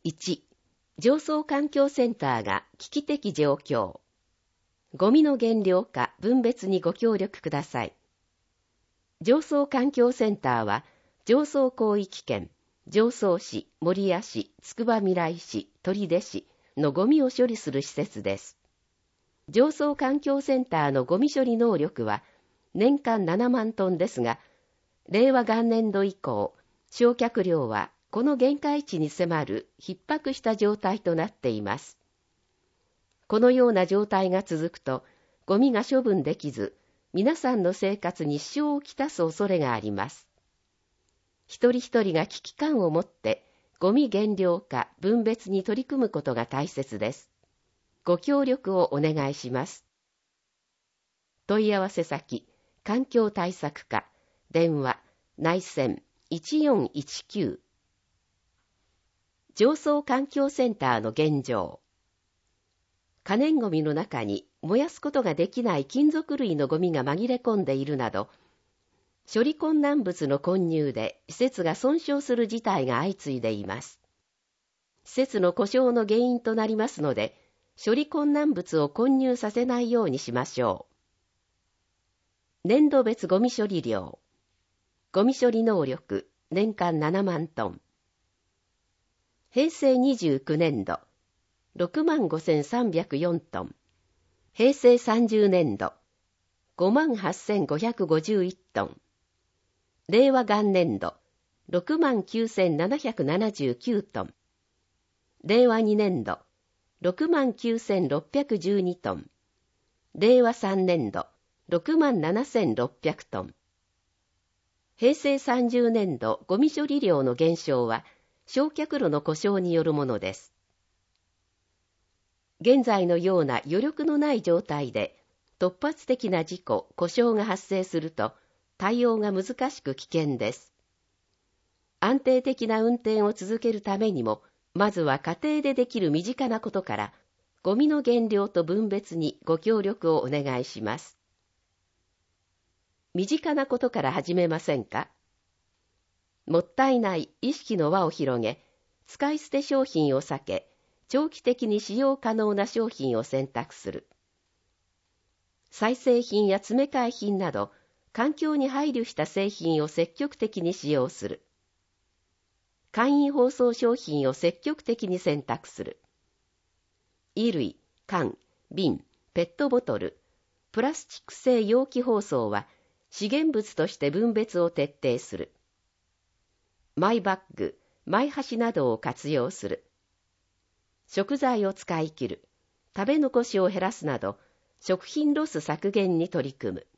1、上層環境センターが危機的状況。ゴミの減量化、分別にご協力ください。上層環境センターは、上層広域圏、常総市、守谷市、つくばみらい市、取手市のゴミを処理する施設です。上層環境センターのゴミ処理能力は年間7万トンですが、令和元年度以降、焼却量はこの限界値に迫る逼迫した状態となっています。このような状態が続くと、ゴミが処分できず、皆さんの生活に支障をきたす恐れがあります。一人一人が危機感を持って、ゴミ減量化、分別に取り組むことが大切です。ご協力をお願いします。問い合わせ先、環境対策課、電話、内線1419。上層環境センターの現状。可燃ゴミの中に燃やすことができない金属類のゴミが紛れ込んでいるなど、処理困難物の混入で施設が損傷する事態が相次いでいます。施設の故障の原因となりますので、処理困難物を混入させないようにしましょう。年度別ゴミ処理量。ゴミ処理能力、年間7万トン。平成29年度、65,304トン。平成30年度、58,551トン。令和元年度、69,779トン。令和2年度、69,612トン。令和3年度、67,600トン。平成30年度ゴミ処理量の減少は、焼却炉の故障によるものです。現在のような余力のない状態で、突発的な事故、故障が発生すると、対応が難しく危険です。安定的な運転を続けるためにも、まずは家庭でできる身近なことから、ゴミの減量と分別にご協力をお願いします。身近なことから始めませんか？もったいない意識の輪を広げ、使い捨て商品を避け、長期的に使用可能な商品を選択する。再生品や詰め替え品など、環境に配慮した製品を積極的に使用する。簡易包装商品を積極的に選択する。衣類、缶、瓶、ペットボトル、プラスチック製容器包装は資源物として分別を徹底する。マイバッグ、マイ箸などを活用する。食材を使い切る。食べ残しを減らすなど、食品ロス削減に取り組む。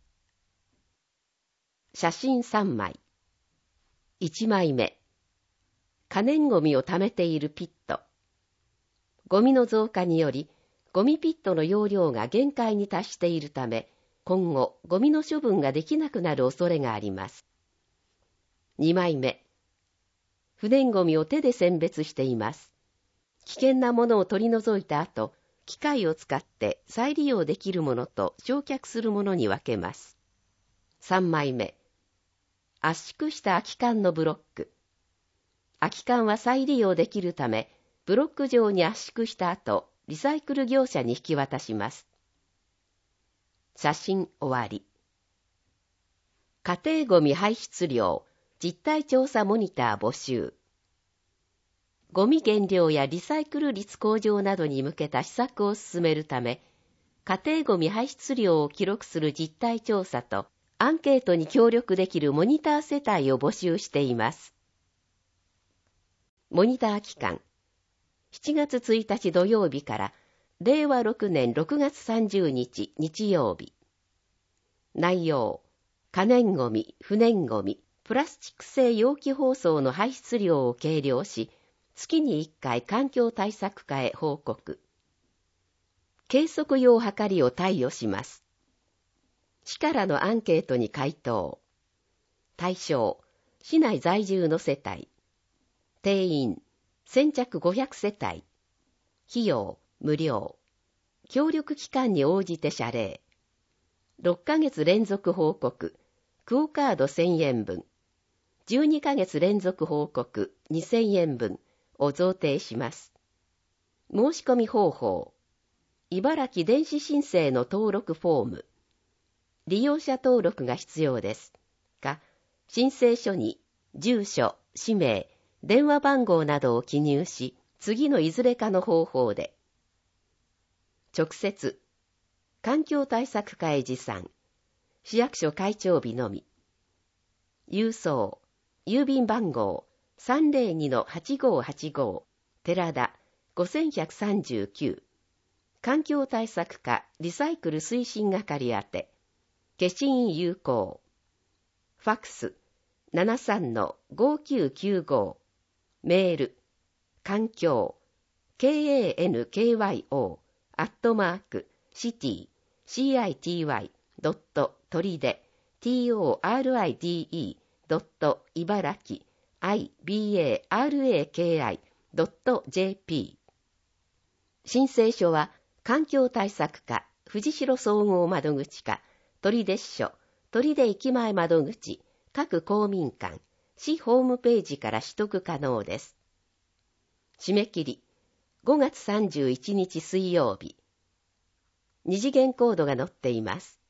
写真3枚。1枚目。可燃ゴミを貯めているピット。ゴミの増加により、ゴミピットの容量が限界に達しているため、今後、ゴミの処分ができなくなる恐れがあります。2枚目。不燃ゴミを手で選別しています。危険なものを取り除いた後、機械を使って再利用できるものと焼却するものに分けます。3枚目。圧縮した空き缶のブロック。空き缶は再利用できるため、ブロック状に圧縮した後、リサイクル業者に引き渡します。写真終わり。家庭ゴミ排出量、実態調査モニター募集。ゴミ減量やリサイクル率向上などに向けた施策を進めるため、家庭ゴミ排出量を記録する実態調査と、アンケートに協力できるモニター世帯を募集しています。モニター期間、7月1日土曜日から令和6年6月30日日曜日。内容、可燃ゴミ、不燃ゴミ、プラスチック製容器包装の排出量を計量し、月に1回環境対策課へ報告。計測用はかりを貸与します。市からのアンケートに回答。対象、市内在住の世帯。定員、先着500世帯。費用、無料。協力期間に応じて謝礼。6ヶ月連続報告、クオカード1000円分。12ヶ月連続報告、2000円分。 を贈呈します。申し込み方法。茨城電子申請の登録フォーム。利用者登録が必要です。が、申請書に住所、氏名、電話番号などを記入し、次のいずれかの方法で。直接、環境対策課へ持参。市役所開庁日のみ。郵送、郵便番号 302-8585 寺田5139環境対策課リサイクル推進係宛て消印有効ファックス 73-5995 メール環境 kankyo@city.city.toride toride.ibaraki.jp 申請書は環境対策課藤代総合窓口課取手支所取手駅前窓口各公民館市ホームページから取得可能です。締め切り5月31日水曜日。二次元コードが載っています。